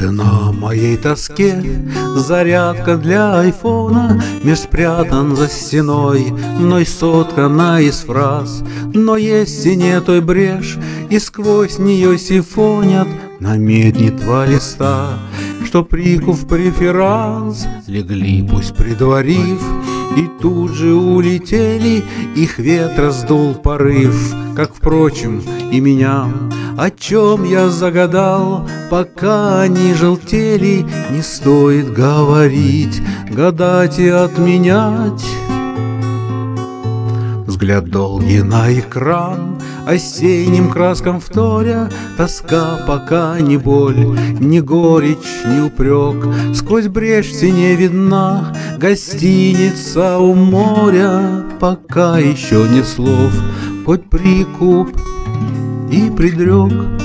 Цена моей тоске — зарядка для айфона, Меж спрятан за стеной, мной соткана из фраз. Но есть в стене той брешь, и сквозь нее сифонят на медне два листа, что прикув преферанс легли, пусть предварив, и тут же улетели, их ветра сдул порыв, как, впрочем, и меня. О чем я загадал, пока они желтели, не стоит говорить, гадать и отменять. Взгляд долгий на экран, осенним краскам вторя, тоска пока не боль, не горечь, не упрек. Сквозь брешь в стене видна гостиница у моря, пока еще нет слов, хоть прикуп и предрек.